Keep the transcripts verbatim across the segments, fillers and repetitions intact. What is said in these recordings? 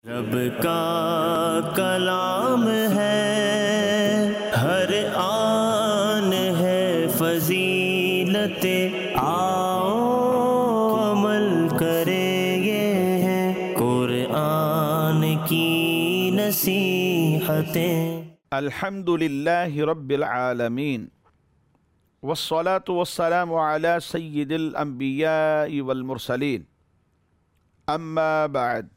رب کا کلام ہے، ہر آن ہے فضیلت، آؤ عمل کریں یہ ہے قرآن کی نصیحتیں۔ الحمد للہ رب العالمین، والصلاة والسلام علی سید الانبیاء والمرسلین، اما بعد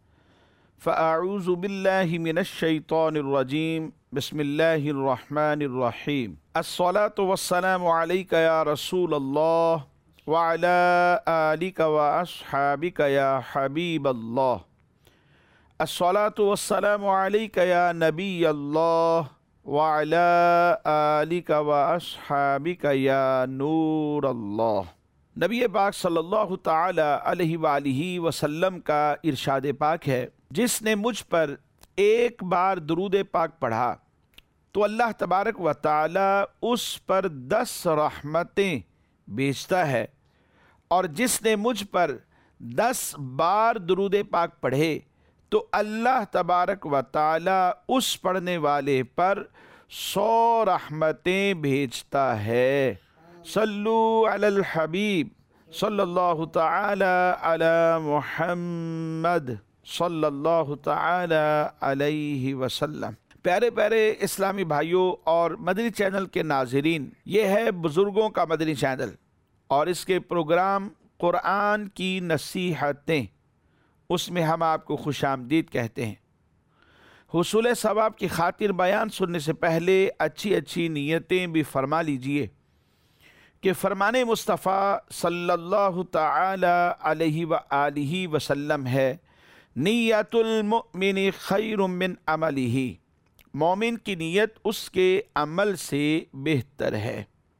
فاعوذ باللہ من الشیطان الرجیم، بسم اللہ الرحمن الرحیم۔ الصلاة والسلام علیک یا رسول اللہ وعلی آلک واصحابک یا حبیب اللہ۔ الصلاة والسلام علیک یا نبی اللہ وعلی آلک واصحابک یا نور اللہ۔ نبی پاک صلی اللہ تعالی علیہ وآلہ وسلم کا ارشاد پاک ہے، جس نے مجھ پر ایک بار درود پاک پڑھا تو اللہ تبارک و تعالی اس پر دس رحمتیں بھیجتا ہے، اور جس نے مجھ پر دس بار درود پاک پڑھے تو اللہ تبارک و تعالی اس پڑھنے والے پر سو رحمتیں بھیجتا ہے۔ صلو علی الحبیب صلی اللہ تعالی علی محمد صلی اللہ تعالی علیہ وسلم۔ پیارے پیارے اسلامی بھائیوں اور مدنی چینل کے ناظرین، یہ ہے بزرگوں کا مدنی چینل اور اس کے پروگرام قرآن کی نصیحتیں، اس میں ہم آپ کو خوش آمدید کہتے ہیں۔ حصول ثواب کی خاطر بیان سننے سے پہلے اچھی اچھی نیتیں بھی فرما لیجئے کہ فرمان مصطفیٰ صلی اللہ تعالی علیہ وآلہ وسلم ہے، نیت المؤمن خیر من عملہ، مومن کی نیت اس کے عمل سے بہتر ہے۔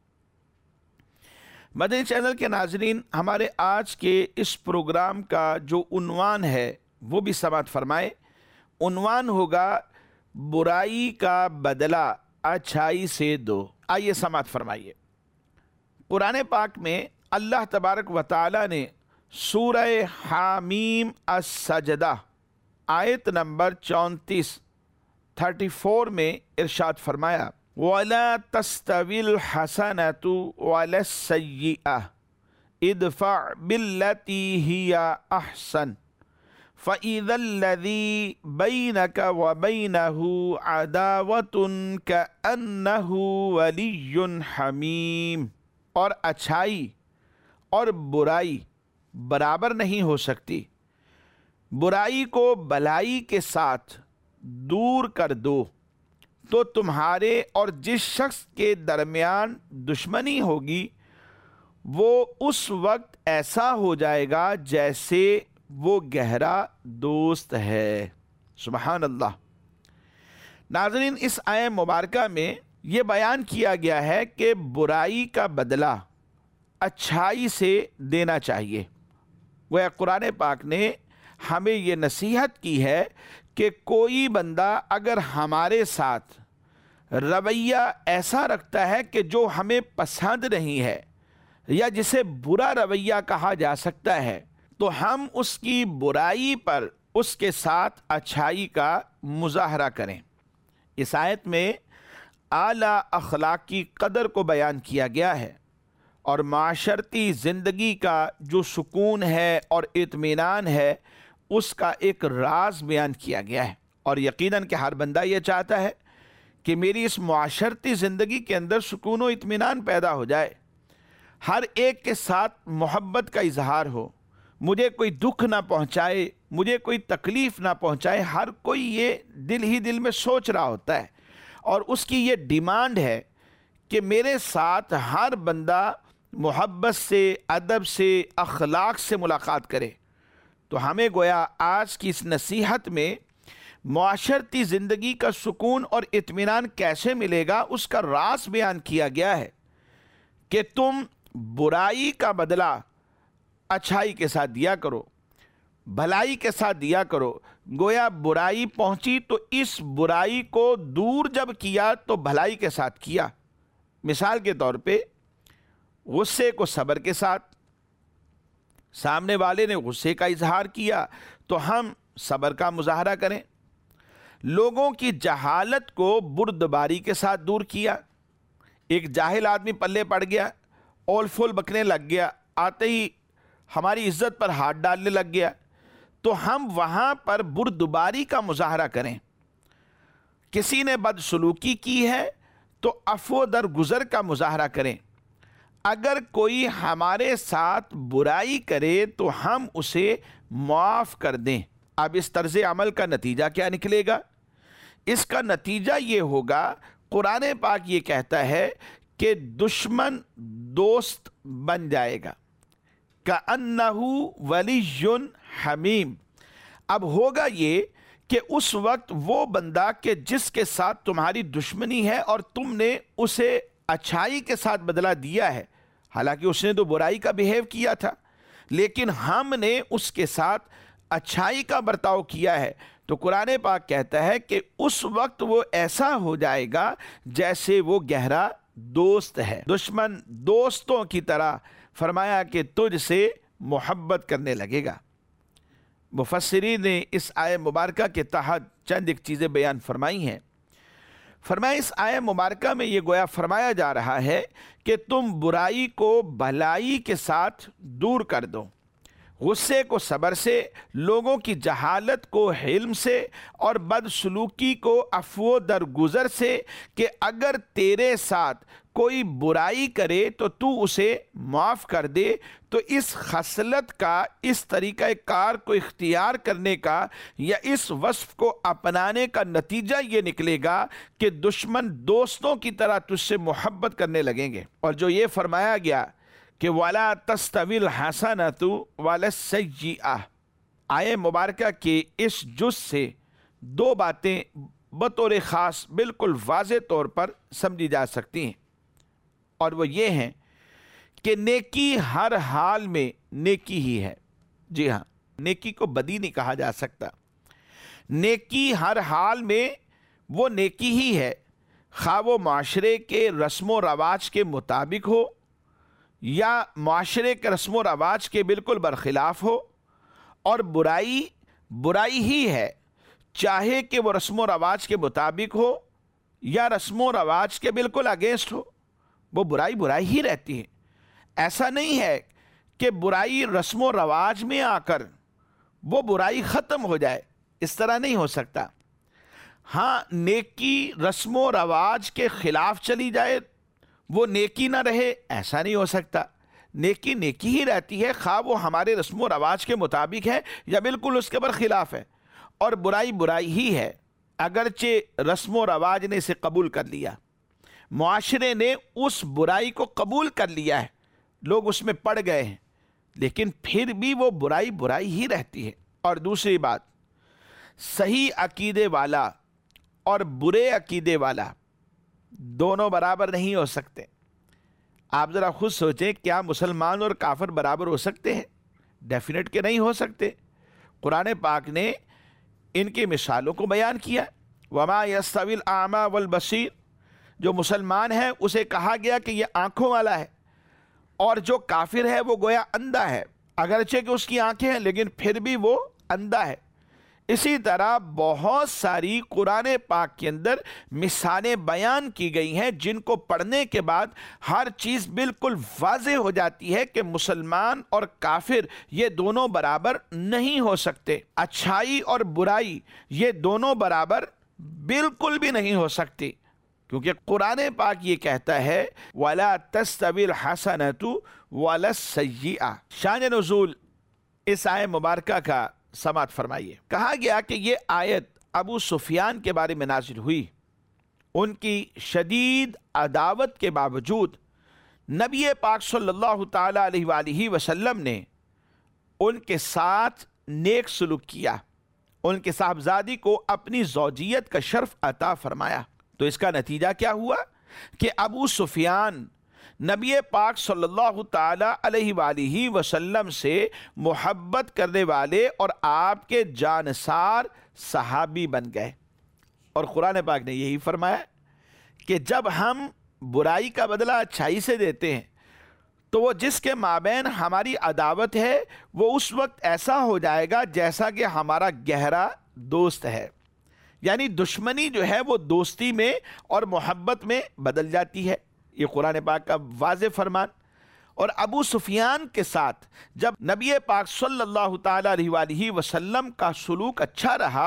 مدنی چینل کے ناظرین، ہمارے آج کے اس پروگرام کا جو عنوان ہے وہ بھی سماعت فرمائے۔ عنوان ہوگا برائی کا بدلہ اچھائی سے دو۔ آئیے سماعت فرمائیے۔ قرآن پاک میں اللہ تبارک و تعالی نے سورہ حامیم السجدہ آیت نمبر چونتیس تھرٹی فور میں ارشاد فرمایا، وَلَا تَسْتَوِي الْحَسَنَةُ وَلَا السَّيِّئَةُ اِدْفَعْ بِالَّتِي هِيَ أَحْسَنُ فَإِذَا الَّذِي بَيْنَكَ وَبَيْنَهُ عَدَاوَةٌ كَأَنَّهُ وَلِيٌّ حَمِيمٌ۔ اور اچھائی اور برائی برابر نہیں ہو سکتی، برائی کو بھلائی کے ساتھ دور کر دو تو تمہارے اور جس شخص کے درمیان دشمنی ہوگی وہ اس وقت ایسا ہو جائے گا جیسے وہ گہرا دوست ہے۔ سبحان اللہ۔ ناظرین، اس آیہ مبارکہ میں یہ بیان کیا گیا ہے کہ برائی کا بدلہ اچھائی سے دینا چاہیے۔ وہ قرآن پاک نے ہمیں یہ نصیحت کی ہے کہ کوئی بندہ اگر ہمارے ساتھ رویہ ایسا رکھتا ہے کہ جو ہمیں پسند نہیں ہے یا جسے برا رویہ کہا جا سکتا ہے، تو ہم اس کی برائی پر اس کے ساتھ اچھائی کا مظاہرہ کریں۔ اس آیت میں اعلیٰ اخلاق کی قدر کو بیان کیا گیا ہے اور معاشرتی زندگی کا جو سکون ہے اور اطمینان ہے اس کا ایک راز بیان کیا گیا ہے، اور یقیناً کہ ہر بندہ یہ چاہتا ہے کہ میری اس معاشرتی زندگی کے اندر سکون و اطمینان پیدا ہو جائے، ہر ایک کے ساتھ محبت کا اظہار ہو، مجھے کوئی دکھ نہ پہنچائے، مجھے کوئی تکلیف نہ پہنچائے۔ ہر کوئی یہ دل ہی دل میں سوچ رہا ہوتا ہے اور اس کی یہ ڈیمانڈ ہے کہ میرے ساتھ ہر بندہ محبت سے، ادب سے، اخلاق سے ملاقات کرے۔ تو ہمیں گویا آج کی اس نصیحت میں معاشرتی زندگی کا سکون اور اطمینان کیسے ملے گا اس کا راز بیان کیا گیا ہے کہ تم برائی کا بدلہ اچھائی کے ساتھ دیا کرو، بھلائی کے ساتھ دیا کرو۔ گویا برائی پہنچی تو اس برائی کو دور جب کیا تو بھلائی کے ساتھ کیا۔ مثال کے طور پہ غصے کو صبر کے ساتھ، سامنے والے نے غصے کا اظہار کیا تو ہم صبر کا مظاہرہ کریں، لوگوں کی جہالت کو بردباری کے ساتھ دور کیا۔ ایک جاہل آدمی پلے پڑ گیا، اول فول بکنے لگ گیا، آتے ہی ہماری عزت پر ہاتھ ڈالنے لگ گیا، تو ہم وہاں پر بردباری کا مظاہرہ کریں۔ کسی نے بدسلوکی کی ہے تو عفو درگزر کا مظاہرہ کریں۔ اگر کوئی ہمارے ساتھ برائی کرے تو ہم اسے معاف کر دیں۔ اب اس طرز عمل کا نتیجہ کیا نکلے گا؟ اس کا نتیجہ یہ ہوگا، قرآن پاک یہ کہتا ہے کہ دشمن دوست بن جائے گا، کَأَنَّهُ وَلِيٌّ حَمِيمٌ۔ اب ہوگا یہ کہ اس وقت وہ بندہ کہ جس کے ساتھ تمہاری دشمنی ہے اور تم نے اسے اچھائی کے ساتھ بدلہ دیا ہے، حالانکہ اس نے تو برائی کا بیہیو کیا تھا، لیکن ہم نے اس کے ساتھ اچھائی کا برتاؤ کیا ہے، تو قرآن پاک کہتا ہے کہ اس وقت وہ ایسا ہو جائے گا جیسے وہ گہرا دوست ہے، دشمن دوستوں کی طرح، فرمایا کہ تجھ سے محبت کرنے لگے گا۔ مفسرین نے اس آیہ مبارکہ کے تحت چند ایک چیزیں بیان فرمائی ہیں۔ فرمایا اس آیہ مبارکہ میں یہ گویا فرمایا جا رہا ہے کہ تم برائی کو بھلائی کے ساتھ دور کر دو، غصے کو صبر سے، لوگوں کی جہالت کو حلم سے، اور بدسلوکی کو عفو درگزر سے، کہ اگر تیرے ساتھ کوئی برائی کرے تو تو اسے معاف کر دے۔ تو اس خصلت کا، اس طریقہ کار کو اختیار کرنے کا یا اس وصف کو اپنانے کا نتیجہ یہ نکلے گا کہ دشمن دوستوں کی طرح تجھ سے محبت کرنے لگیں گے۔ اور جو یہ فرمایا گیا کہ وَلَا تَسْتَوِي الْحَسَنَةُ وَلَا السَّيِّئَةُ، آیہ مبارکہ کے اس جز سے دو باتیں بطور خاص بالکل واضح طور پر سمجھی جا سکتی ہیں، اور وہ یہ ہیں کہ نیکی ہر حال میں نیکی ہی ہے۔ جی ہاں، نیکی کو بدی نہیں کہا جا سکتا، نیکی ہر حال میں وہ نیکی ہی ہے، خواہ وہ معاشرے کے رسم و رواج کے مطابق ہو یا معاشرے کے رسم و رواج کے بالکل برخلاف ہو، اور برائی برائی ہی ہے، چاہے کہ وہ رسم و رواج کے مطابق ہو یا رسم و رواج کے بالکل اگینسٹ ہو، وہ برائی برائی ہی رہتی ہے۔ ایسا نہیں ہے کہ برائی رسم و رواج میں آ کر وہ برائی ختم ہو جائے، اس طرح نہیں ہو سکتا۔ ہاں، نیکی رسم و رواج کے خلاف چلی جائے وہ نیکی نہ رہے، ایسا نہیں ہو سکتا۔ نیکی نیکی ہی رہتی ہے، خواہ وہ ہمارے رسم و رواج کے مطابق ہے یا بالکل اس کے برخلاف ہے، اور برائی برائی ہی ہے، اگرچہ رسم و رواج نے اسے قبول کر لیا، معاشرے نے اس برائی کو قبول کر لیا ہے، لوگ اس میں پڑ گئے ہیں، لیکن پھر بھی وہ برائی برائی ہی رہتی ہے۔ اور دوسری بات، صحیح عقیدے والا اور برے عقیدے والا دونوں برابر نہیں ہو سکتے۔ آپ ذرا خود سوچیں، کیا مسلمان اور کافر برابر ہو سکتے ہیں؟ ڈیفینیٹ کہ نہیں ہو سکتے۔ قرآن پاک نے ان کی مثالوں کو بیان کیا، وَمَا يَسْتَوِي الْأَعْمَى وَالْبَصِيرُ، جو مسلمان ہے اسے کہا گیا کہ یہ آنکھوں والا ہے، اور جو کافر ہے وہ گویا اندھا ہے، اگرچہ کہ اس کی آنکھیں ہیں لیکن پھر بھی وہ اندھا ہے۔ اسی طرح بہت ساری قرآن پاک کے اندر مثالیں بیان کی گئی ہیں جن کو پڑھنے کے بعد ہر چیز بالکل واضح ہو جاتی ہے کہ مسلمان اور کافر یہ دونوں برابر نہیں ہو سکتے، اچھائی اور برائی یہ دونوں برابر بالکل بھی نہیں ہو سکتی، کیونکہ قرآن پاک یہ کہتا ہے وَلَا تَسْتَوِي الْحَسَنَةُ وَلَا السَّيِّئَةُ۔ شان نزول اس آیت مبارکہ کا سماعت فرمائیے۔ کہا گیا کہ یہ آیت ابو سفیان کے بارے میں نازل ہوئی، ان کی شدید عداوت کے باوجود نبی پاک صلی اللہ تعالی علیہ وآلہ وسلم نے ان کے ساتھ نیک سلوک کیا، ان کے صاحبزادی کو اپنی زوجیت کا شرف عطا فرمایا۔ تو اس کا نتیجہ کیا ہوا کہ ابو سفیان نبی پاک صلی اللہ تعالی علیہ وآلہ وسلم سے محبت کرنے والے اور آپ کے جانسار صحابی بن گئے۔ اور قرآن پاک نے یہی فرمایا کہ جب ہم برائی کا بدلہ اچھائی سے دیتے ہیں تو وہ جس کے مابین ہماری عداوت ہے وہ اس وقت ایسا ہو جائے گا جیسا کہ ہمارا گہرا دوست ہے، یعنی دشمنی جو ہے وہ دوستی میں اور محبت میں بدل جاتی ہے۔ یہ قرآن پاک کا واضح فرمان۔ اور ابو سفیان کے ساتھ جب نبی پاک صلی اللہ تعالیٰ علیہ وآلہ وسلم کا سلوک اچھا رہا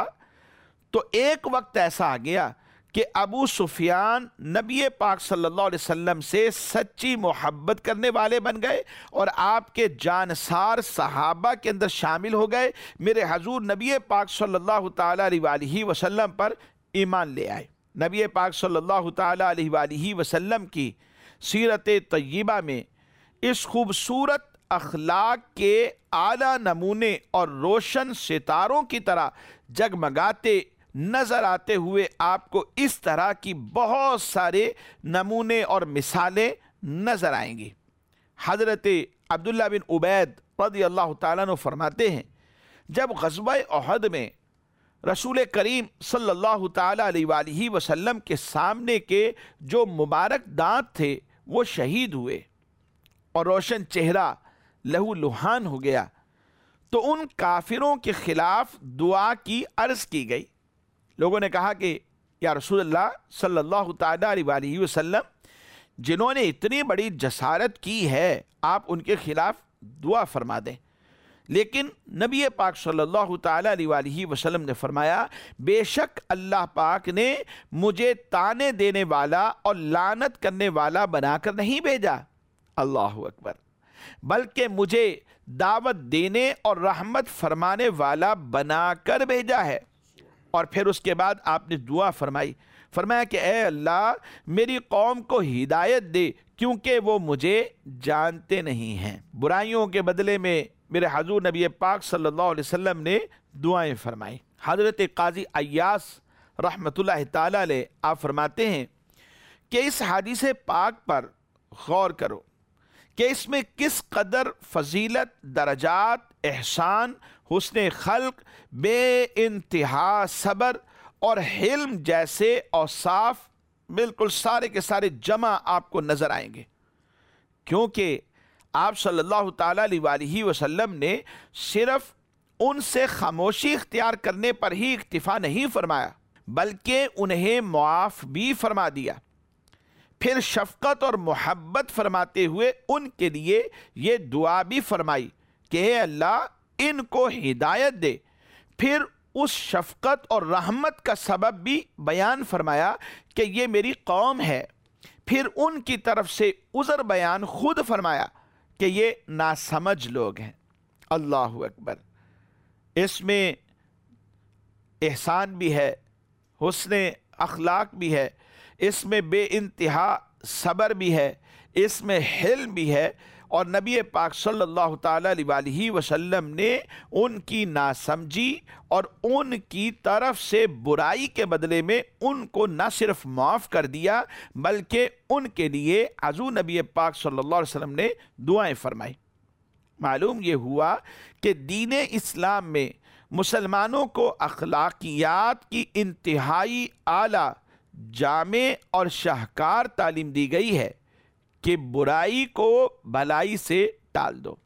تو ایک وقت ایسا آ گیا کہ ابو سفیان نبی پاک صلی اللہ علیہ وسلم سے سچی محبت کرنے والے بن گئے اور آپ کے جانسار صحابہ کے اندر شامل ہو گئے، میرے حضور نبی پاک صلی اللہ تعالیٰ علیہ وآلہ وسلم پر ایمان لے آئے۔ نبی پاک صلی اللہ تعالیٰ علیہ وآلہ وسلم کی سیرت طیبہ میں اس خوبصورت اخلاق کے اعلیٰ نمونے اور روشن ستاروں کی طرح جگمگاتے نظر آتے ہوئے آپ کو اس طرح کی بہت سارے نمونے اور مثالیں نظر آئیں گی۔ حضرت عبداللہ بن عبید رضی اللہ تعالیٰ عنہ فرماتے ہیں جب غزوہ احد میں رسول کریم صلی اللہ تعالیٰ علیہ وآلہ وسلم کے سامنے کے جو مبارک دانت تھے وہ شہید ہوئے اور روشن چہرہ لہو لہان ہو گیا تو ان کافروں کے خلاف دعا کی عرض کی گئی۔ لوگوں نے کہا کہ یا رسول اللہ صلی اللہ تعالیٰ علیہ وآلہ وسلم جنہوں نے اتنی بڑی جسارت کی ہے آپ ان کے خلاف دعا فرما دیں، لیکن نبی پاک صلی اللہ تعالیٰ علیہ وآلہ وسلم نے فرمایا بے شک اللہ پاک نے مجھے تانے دینے والا اور لعنت کرنے والا بنا کر نہیں بھیجا، اللہ اکبر، بلکہ مجھے دعوت دینے اور رحمت فرمانے والا بنا کر بھیجا ہے۔ اور پھر اس کے بعد آپ نے دعا فرمائی، فرمایا کہ اے اللہ میری قوم کو ہدایت دے کیونکہ وہ مجھے جانتے نہیں ہیں۔ برائیوں کے بدلے میں میرے حضور نبی پاک صلی اللہ علیہ وسلم نے دعائیں فرمائی۔ حضرت قاضی عیاض رحمۃ اللہ تعالی علیہ آپ فرماتے ہیں کہ اس حدیث پاک پر غور کرو کہ اس میں کس قدر فضیلت، درجات، احسان، حسن خلق، بے انتہا صبر اور حلم جیسے اوصاف بالکل سارے کے سارے جمع آپ کو نظر آئیں گے، کیونکہ آپ صلی اللہ تعالیٰ علیہ وآلہ وسلم نے صرف ان سے خاموشی اختیار کرنے پر ہی اکتفا نہیں فرمایا بلکہ انہیں معاف بھی فرما دیا، پھر شفقت اور محبت فرماتے ہوئے ان کے لیے یہ دعا بھی فرمائی کہ اے اللہ ان کو ہدایت دے، پھر اس شفقت اور رحمت کا سبب بھی بیان فرمایا کہ یہ میری قوم ہے، پھر ان کی طرف سے عذر بیان خود فرمایا کہ یہ ناسمجھ لوگ ہیں، اللہ اکبر۔ اس میں احسان بھی ہے، حسن اخلاق بھی ہے، اس میں بے انتہا صبر بھی ہے، اس میں حلم بھی ہے، اور نبی پاک صلی اللہ تعالیٰ علیہ وآلہ وسلم نے ان کی ناسمجھی اور ان کی طرف سے برائی کے بدلے میں ان کو نہ صرف معاف کر دیا بلکہ ان کے لیے حضور نبی پاک صلی اللہ علیہ وسلم نے دعائیں فرمائی۔ معلوم یہ ہوا کہ دین اسلام میں مسلمانوں کو اخلاقیات کی انتہائی اعلیٰ، جامع اور شاہکار تعلیم دی گئی ہے کہ برائی کو بھلائی سے ٹال دو۔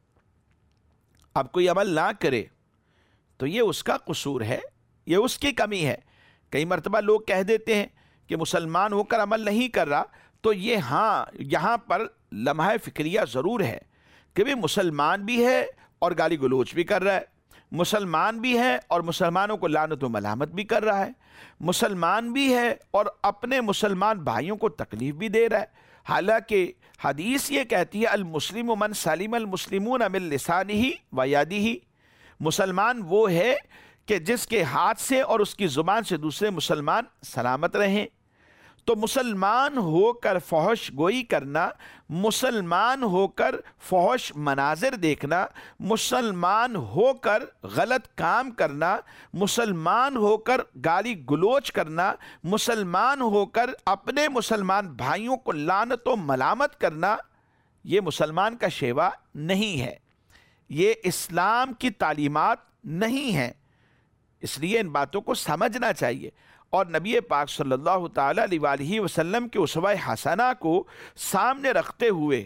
اب کوئی عمل نہ کرے تو یہ اس کا قصور ہے، یہ اس کی کمی ہے۔ کئی مرتبہ لوگ کہہ دیتے ہیں کہ مسلمان ہو کر عمل نہیں کر رہا، تو یہ ہاں یہاں پر لمحہ فکریہ ضرور ہے کہ بھی مسلمان بھی ہے اور گالی گلوچ بھی کر رہا ہے، مسلمان بھی ہے اور مسلمانوں کو لعنت و ملامت بھی کر رہا ہے، مسلمان بھی ہے اور اپنے مسلمان بھائیوں کو تکلیف بھی دے رہا ہے۔ حالانکہ حدیث یہ کہتی ہے المسلم من سلم المسلمون من لسانہ و یدہ، مسلمان وہ ہے کہ جس کے ہاتھ سے اور اس کی زبان سے دوسرے مسلمان سلامت رہیں۔ تو مسلمان ہو کر فحش گوئی کرنا، مسلمان ہو کر فحش مناظر دیکھنا، مسلمان ہو کر غلط کام کرنا، مسلمان ہو کر گالی گلوچ کرنا، مسلمان ہو کر اپنے مسلمان بھائیوں کو لعنت و ملامت کرنا، یہ مسلمان کا شیوا نہیں ہے، یہ اسلام کی تعلیمات نہیں ہیں۔ اس لیے ان باتوں کو سمجھنا چاہیے اور نبی پاک صلی اللہ تعالیٰ علیہ وآلہ وسلم کے اسوہ حسنہ کو سامنے رکھتے ہوئے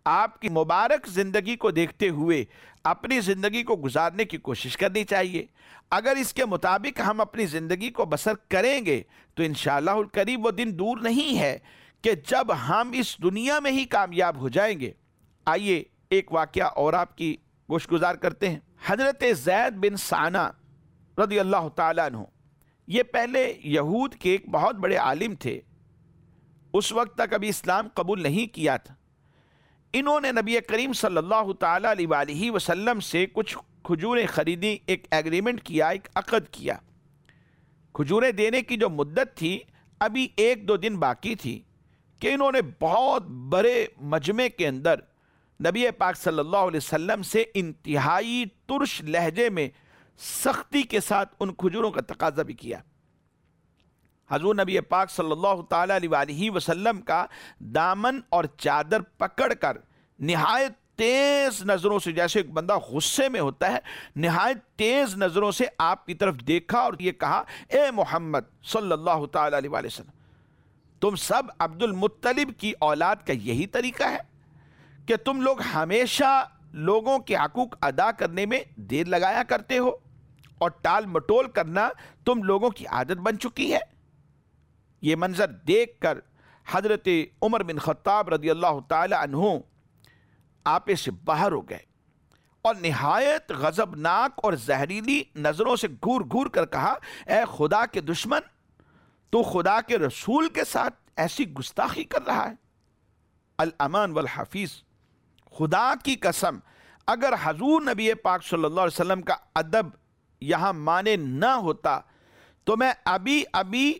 آپ کی مبارک زندگی کو دیکھتے ہوئے اپنی زندگی کو گزارنے کی کوشش کرنی چاہیے۔ اگر اس کے مطابق ہم اپنی زندگی کو بسر کریں گے تو انشاءاللہ الکریم وہ دن دور نہیں ہے کہ جب ہم اس دنیا میں ہی کامیاب ہو جائیں گے۔ آئیے ایک واقعہ اور آپ کی گوش گزار کرتے ہیں۔ حضرت زید بن ثانہ رضی اللہ تعالیٰ عنہ، یہ پہلے یہود کے ایک بہت بڑے عالم تھے، اس وقت تک ابھی اسلام قبول نہیں کیا تھا۔ انہوں نے نبی کریم صلی اللہ تعالیٰ علیہ وآلہ وسلم سے کچھ کھجوریں خریدی، ایک ایگریمنٹ کیا، ایک عقد کیا۔ کھجوریں دینے کی جو مدت تھی ابھی ایک دو دن باقی تھی کہ انہوں نے بہت بڑے مجمع کے اندر نبی پاک صلی اللہ علیہ وسلم سے انتہائی ترش لہجے میں سختی کے ساتھ ان کھجوروں کا تقاضا بھی کیا۔ حضور نبی پاک صلی اللہ تعالیٰ علیہ وآلہ وسلم کا دامن اور چادر پکڑ کر نہایت تیز نظروں سے، جیسے ایک بندہ غصے میں ہوتا ہے، نہایت تیز نظروں سے آپ کی طرف دیکھا اور یہ کہا، اے محمد صلی اللہ تعالیٰ علیہ وسلم، تم سب عبد المطلب کی اولاد کا یہی طریقہ ہے کہ تم لوگ ہمیشہ لوگوں کے حقوق ادا کرنے میں دیر لگایا کرتے ہو اور ٹال مٹول کرنا تم لوگوں کی عادت بن چکی ہے۔ یہ منظر دیکھ کر حضرت عمر بن خطاب رضی اللہ تعالی عنہ آپے سے باہر ہو گئے اور نہایت غضبناک اور زہریلی نظروں سے گھور گھور کر کہا، اے خدا کے دشمن، تو خدا کے رسول کے ساتھ ایسی گستاخی کر رہا ہے۔ الامان والحفیظ، خدا کی قسم اگر حضور نبی پاک صلی اللہ علیہ وسلم کا ادب یہاں مانے نہ ہوتا تو میں ابھی ابھی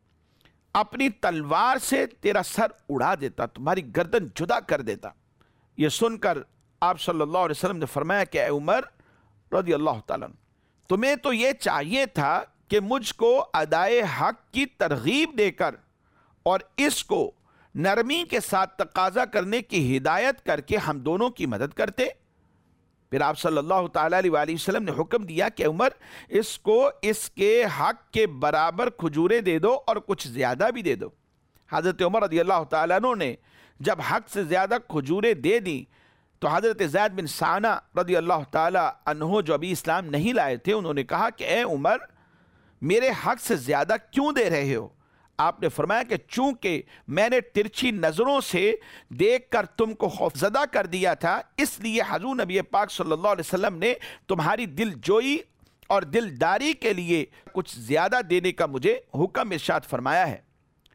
اپنی تلوار سے تیرا سر اڑا دیتا، تمہاری گردن جدا کر دیتا۔ یہ سن کر آپ صلی اللہ علیہ وسلم نے فرمایا کہ اے عمر رضی اللہ تعالیٰ عنہ، تمہیں تو یہ چاہیے تھا کہ مجھ کو ادائے حق کی ترغیب دے کر اور اس کو نرمی کے ساتھ تقاضا کرنے کی ہدایت کر کے ہم دونوں کی مدد کرتے۔ پھر آپ صلی اللہ تعالیٰ علیہ وآلہ وسلم نے حکم دیا کہ عمر، اس کو اس کے حق کے برابر کھجوریں دے دو اور کچھ زیادہ بھی دے دو۔ حضرت عمر رضی اللہ تعالیٰ عنہ نے جب حق سے زیادہ کھجوریں دے دیں تو حضرت زید بن ثانہ رضی اللہ تعالیٰ عنہ جو ابھی اسلام نہیں لائے تھے، انہوں نے کہا کہ اے عمر، میرے حق سے زیادہ کیوں دے رہے ہو؟ آپ نے فرمایا کہ چونکہ میں نے ترچھی نظروں سے دیکھ کر تم کو خوفزدہ کر دیا تھا، اس لیے حضور نبی پاک صلی اللہ علیہ وسلم نے تمہاری دل جوئی اور دلداری کے لیے کچھ زیادہ دینے کا مجھے حکم ارشاد فرمایا ہے۔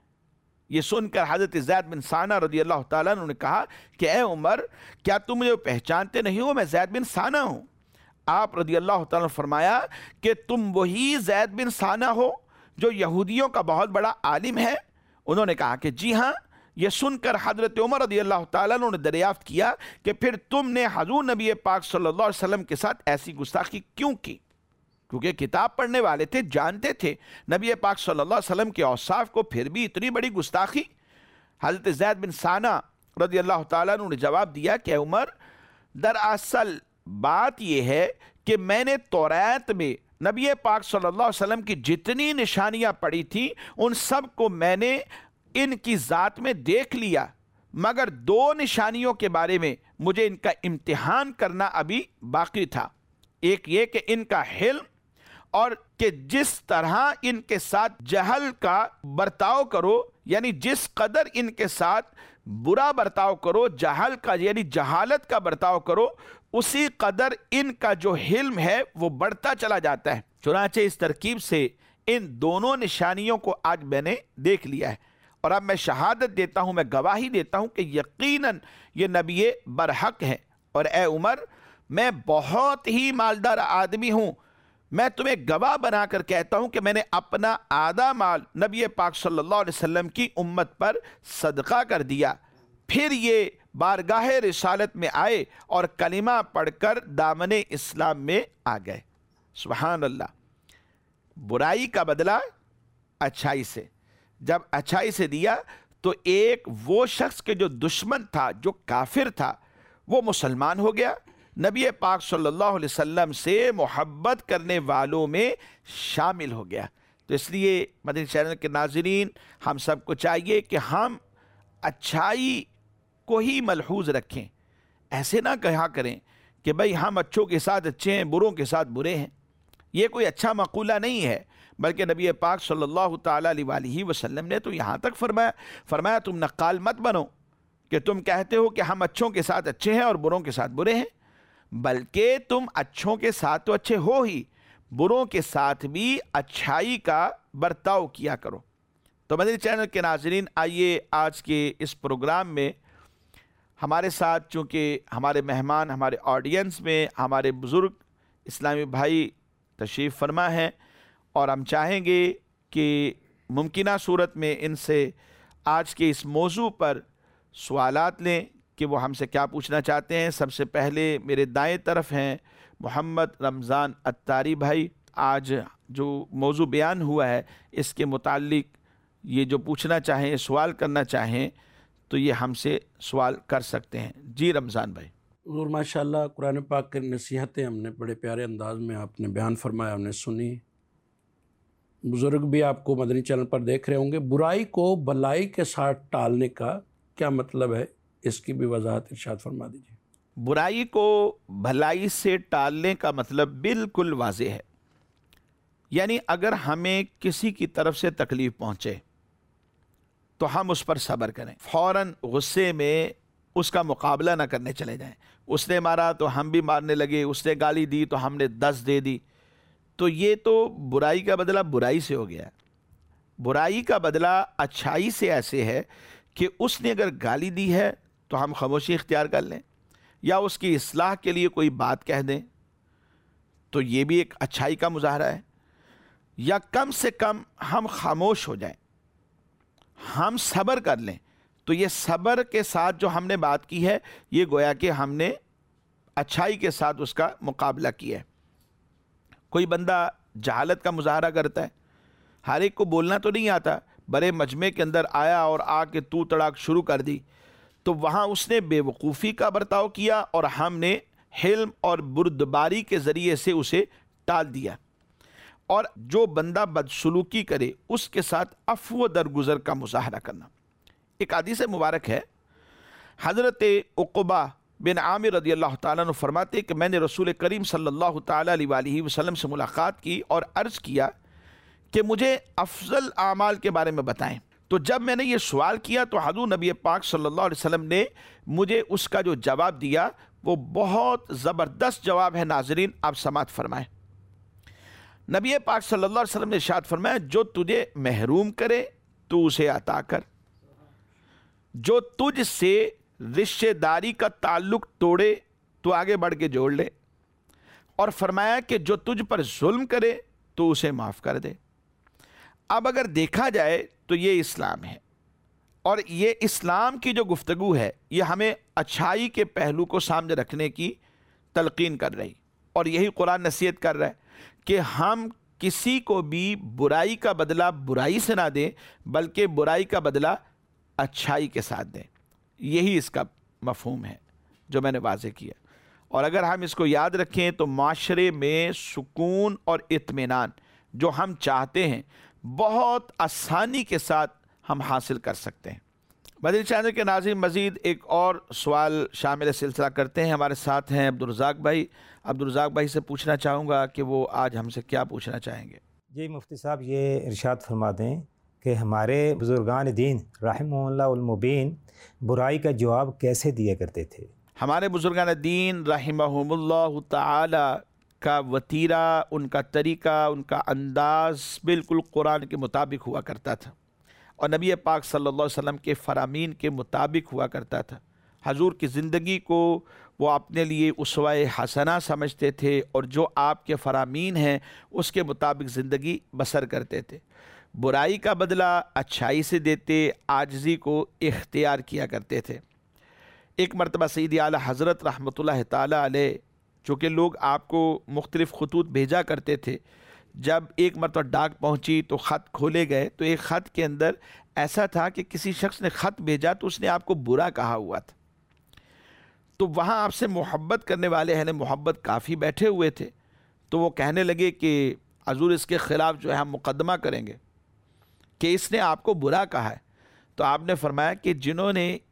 یہ سن کر حضرت زید بن ثانہ رضی اللہ تعالیٰ عنہ نے کہا کہ اے عمر، کیا تم مجھے پہچانتے نہیں ہو؟ میں زید بن ثانہ ہوں۔ آپ رضی اللہ تعالیٰ نے فرمایا کہ تم وہی زید بن ثانہ ہو جو یہودیوں کا بہت بڑا عالم ہے؟ انہوں نے کہا کہ جی ہاں۔ یہ سن کر حضرت عمر رضی اللہ تعالیٰ عنہ نے دریافت کیا کہ پھر تم نے حضور نبی پاک صلی اللہ علیہ وسلم کے ساتھ ایسی گستاخی کیوں کی؟ کیونکہ کتاب پڑھنے والے تھے، جانتے تھے نبی پاک صلی اللہ علیہ وسلم کے اوصاف کو، پھر بھی اتنی بڑی گستاخی؟ حضرت زید بن ثانہ رضی اللہ تعالیٰ عنہ نے جواب دیا کہ عمر، دراصل بات یہ ہے کہ میں نے توریت میں نبی پاک صلی اللہ علیہ وسلم کی جتنی نشانیاں پڑھی تھیں ان سب کو میں نے ان کی ذات میں دیکھ لیا، مگر دو نشانیوں کے بارے میں مجھے ان کا امتحان کرنا ابھی باقی تھا۔ ایک یہ کہ ان کا حلم، اور کہ جس طرح ان کے ساتھ جہل کا برتاؤ کرو، یعنی جس قدر ان کے ساتھ برا برتاؤ کرو، جہل کا یعنی جہالت کا برتاؤ کرو، اسی قدر ان کا جو حلم ہے وہ بڑھتا چلا جاتا ہے۔ چنانچہ اس ترکیب سے ان دونوں نشانیوں کو آج میں نے دیکھ لیا ہے، اور اب میں شہادت دیتا ہوں، میں گواہی دیتا ہوں کہ یقیناً یہ نبی برحق ہے۔ اور اے عمر، میں بہت ہی مالدار آدمی ہوں، میں تمہیں گواہ بنا کر کہتا ہوں کہ میں نے اپنا آدھا مال نبی پاک صلی اللہ علیہ وسلم کی امت پر صدقہ کر دیا۔ پھر یہ بارگاہ رسالت میں آئے اور کلمہ پڑھ کر دامن اسلام میں آ گئے۔ سبحان اللہ۔ برائی کا بدلہ اچھائی سے، جب اچھائی سے دیا تو ایک وہ شخص کے جو دشمن تھا، جو کافر تھا، وہ مسلمان ہو گیا، نبی پاک صلی اللہ علیہ وسلم سے محبت کرنے والوں میں شامل ہو گیا۔ تو اس لیے مدنی چینل کے ناظرین، ہم سب کو چاہیے کہ ہم اچھائی کو ہی ملحوظ رکھیں، ऐसे ना कहा करें कि भाई हम अच्छों के साथ अच्छे हैं, बुरों के साथ बुरे हैं। ये कोई अच्छा मक़ूला नहीं है, बल्कि नबी पाक सल्लल्लाहु ताला अलैहि वसल्लम ने तो यहाँ तक फरमाया फरमाया तुम नक्काल मत बनो कि तुम कहते हो कि हम अच्छों के साथ अच्छे हैं और बुरों के साथ बुरे हैं, बल्कि तुम अच्छों के साथ तो अच्छे हो ही, बुरों के साथ भी अच्छाई का बर्ताव किया करो। तो मदनी चैनल के नाज़रीन, आइए आज के इस प्रोग्राम में हमारे साथ, चूँकि हमारे मेहमान हमारे ऑडियंस में हमारे बुज़ुर्ग इस्लामी भाई तशरीफ़ फरमा हैं, और हम चाहेंगे कि मुमकिना सूरत में इनसे आज के इस मौजू पर सवालात लें कि वो हमसे क्या पूछना चाहते हैं। सबसे पहले मेरे दाएं तरफ हैं मोहम्मद रमज़ान अत्तारी भाई। आज जो मौजू बयान हुआ है इसके मुताल्लिक ये जो पूछना चाहें, सवाल करना चाहें, तो ये हमसे सवाल कर सकते हैं। जी रमज़ान भाई। हुज़ूर माशाअल्लाह, कुरान पाक की नसीहतें हमने बड़े प्यारे अंदाज में आपने बयान फरमाया, हमने सुनी। बुज़ुर्ग भी आपको मदनी चैनल पर देख रहे होंगे। बुराई को भलाई के साथ टालने का क्या मतलब है, इसकी भी वजाहत इरशाद फरमा दीजिए। बुराई को भलाई से टालने का मतलब बिल्कुल वाज़ेह है। यानी अगर हमें किसी की तरफ से तकलीफ़ पहुँचे तो हम उस पर सब्र करें, फ़ौरन गुस्से में उसका मुकाबला ना करने चले जाएं। उसने मारा तो हम भी मारने लगे, उसने गाली दी तो हमने दस दे दी, तो ये तो बुराई का बदला बुराई से हो गया। बुराई का बदला अच्छाई से ऐसे है कि उसने अगर गाली दी है तो हम खामोशी इख्तियार कर लें, या उसकी इस्लाह के लिए कोई बात कह दें, तो ये भी एक अच्छाई का मुजाहरा है। या कम से कम हम खामोश हो जाएं, हम सब्र कर लें, तो ये सब्र के साथ जो हमने बात की है, ये गोया कि हमने अच्छाई के साथ उसका मुकाबला किया है। कोई बंदा जहालत का मुजाहरा करता है, हर एक को बोलना तो नहीं आता, बड़े मजमे के अंदर आया और आके तू तड़ाक शुरू कर दी, तो वहाँ उसने बेवकूफ़ी का बर्ताव किया और हमने हिल्म और बुर्दबारी के ज़रिए से उसे टाल दिया। और जो बंदा बदसलूकी करे उसके साथ अफ़्व दरगुज़र का मुजाहरा करना। एक हदीस मुबारक है, हज़रत उक़बा बिन आमिर रज़ी अल्लाह ताला अन्हु फरमाते कि मैंने रसूल करीम सल्लल्लाहु ताला अलैहि वसल्लम से मुलाकात की और अर्ज़ किया कि मुझे अफजल आमाल के बारे में बताएं। तो जब मैंने ये सवाल किया तो हज़ूर नबी पाक सल्लल्लाहु अलैहि वसल्लम ने मुझे उसका जो जवाब दिया वो बहुत ज़बरदस्त जवाब है। नाज़रीन, आप समात फरमाएं। नबी पाक सल्लल्लाहु अलैहि वसल्लम ने इरशाद फरमाया, जो तुझे महरूम करे तू उसे अता कर, जो तुझ से रिश्तेदारी का ताल्लुक़ तोड़े तो आगे बढ़ के जोड़ ले, और फरमाया कि जो तुझ पर जुल्म करे तो उसे माफ़ कर दे। अब अगर देखा जाए तो ये इस्लाम है, और ये इस्लाम की जो गुफ्तगू है ये हमें अच्छाई के पहलू को सामने रखने की तलकीन कर रही, और यही कुरान नसीहत कर रहा है कि हम किसी को भी बुराई का बदला बुराई से ना दें, बल्कि बुराई का बदला अच्छाई के साथ दें। यही इसका मफ़हूम है जो मैंने वाज़े किया। और अगर हम इसको याद रखें तो माशरे में सुकून और इत्मीनान जो हम चाहते हैं बहुत आसानी के साथ हम हासिल कर सकते हैं। मदनी चैनल के नाज़रीन, मज़ीद एक और सवाल शामिल सिलसिला करते हैं। हमारे साथ हैं अब्दुल रज़ाक भाई। अब्दुल रज़ाक भाई से पूछना चाहूँगा कि वो आज हमसे क्या पूछना चाहेंगे। जी मुफ्ती साहब, ये इरशाद फरमा दें कि हमारे बुज़ुर्गान दीन रहमहुमुल्लाहुल मुबीन बुराई का जवाब कैसे दिया करते थे। हमारे बुज़ुर्गान दीन रहमहुमुल्लाहु ताला का वतीरा, उनका तरीका, उनका अंदाज़ बिल्कुल कुरान के मुताबिक हुआ करता था और नबी पाक सल्लल्लाहु अलैहि वसल्लम के फ़रामीन के मुताबिक हुआ करता था। हजूर की ज़िंदगी को वो अपने लिए उसवाए हसना समझते थे और जो आपके फ़रामीन हैं उसके मुताबिक ज़िंदगी बसर करते थे। बुराई का बदला अच्छाई से देते, आजिज़ी को इख्तियार किया करते थे। एक मरतबा सैयदी आला हज़रत रहमतुल्लाह ताला अलैह, चूँकि लोग आपको मुख्तलिफ़ खतूत भेजा करते थे, जब एक मरतबा डाक पहुँची तो ख़त खोले गए तो एक ख़त के अंदर ऐसा था कि किसी शख्स ने ख़त भेजा तो उसने आपको बुरा कहा हुआ था। तो वहाँ आपसे मोहब्बत करने वाले अहले मोहब्बत काफ़ी बैठे हुए थे, तो वो कहने लगे कि हज़ूर इसके ख़िलाफ़ जो है हम मुक़दमा करेंगे कि इसने आपको बुरा कहा है। तो आपने फरमाया कि जिन्होंने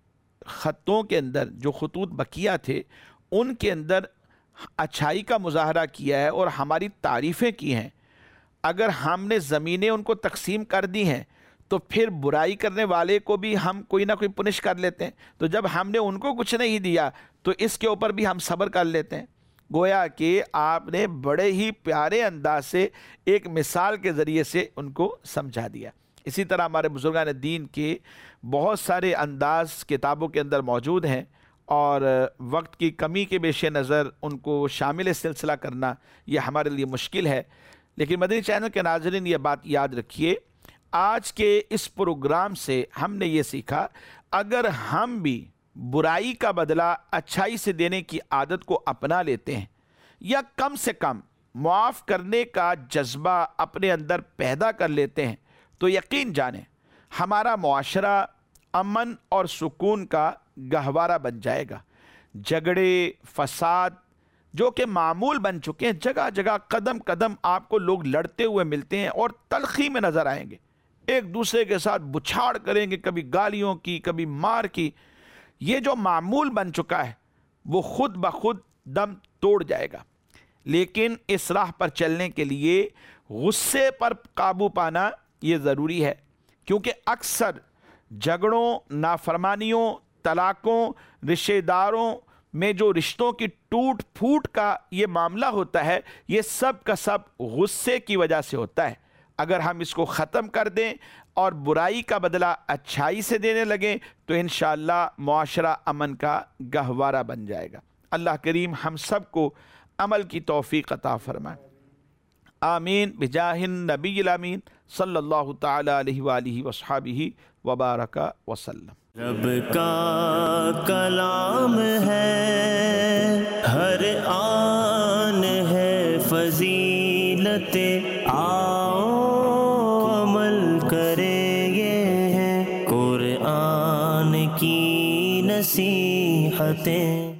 خطوں کے اندر جو خطوط بقیہ تھے ان کے اندر اچھائی کا مظاہرہ کیا ہے اور ہماری تعریفیں کی ہیں. اگر ہم نے زمینیں ان کو تقسیم کر دی ہیں تو پھر برائی کرنے والے کو بھی ہم کوئی نہ کوئی پنش کر لیتے ہیں. تو جب ہم نے ان کو کچھ نہیں دیا تو اس کے اوپر بھی ہم صبر کر لیتے ہیں. گویا کہ آپ نے بڑے ہی پیارے انداز سے ایک مثال کے ذریعے سے ان کو سمجھا دیا. اسی طرح ہمارے بزرگان دین کے بہت سارے انداز کتابوں کے اندر موجود ہیں اور وقت کی کمی کے پیش نظر ان کو شامل سلسلہ کرنا یہ ہمارے لیے مشکل ہے. لیکن مدنی چینل کے ناظرین یہ بات یاد رکھیے، آج کے اس پروگرام سے ہم نے یہ سیکھا اگر ہم بھی برائی کا بدلہ اچھائی سے دینے کی عادت کو اپنا لیتے ہیں یا کم سے کم معاف کرنے کا جذبہ اپنے اندر پیدا کر لیتے ہیں تو یقین جانیں ہمارا معاشرہ امن اور سکون کا گہوارہ بن جائے گا. جھگڑے، فساد جو کہ معمول بن چکے ہیں، جگہ جگہ قدم قدم آپ کو لوگ لڑتے ہوئے ملتے ہیں اور تلخی میں نظر آئیں گے، ایک دوسرے کے ساتھ بچھاڑ کریں گے، کبھی گالیوں کی کبھی مار کی. یہ جو معمول بن چکا ہے وہ خود بخود دم توڑ جائے گا. لیکن اس راہ پر چلنے کے لیے غصے پر قابو پانا یہ ضروری ہے، کیونکہ اکثر جھگڑوں، نافرمانیوں، طلاقوں، رشتہ داروں میں جو رشتوں کی ٹوٹ پھوٹ کا یہ معاملہ ہوتا ہے یہ سب کا سب غصے کی وجہ سے ہوتا ہے. اگر ہم اس کو ختم کر دیں اور برائی کا بدلہ اچھائی سے دینے لگیں تو انشاءاللہ معاشرہ امن کا گہوارہ بن جائے گا. اللہ کریم ہم سب کو عمل کی توفیق عطا فرمائے. آمین بجاہ النبی الامین صلی اللہ تعالی علیہ وآلہ وصحبہ وبارک وسلم. رب کا کلام ہے، ہر آن ہے فضیلت، آؤ عمل کریں، یہ ہے قرآن کی نصیحتیں.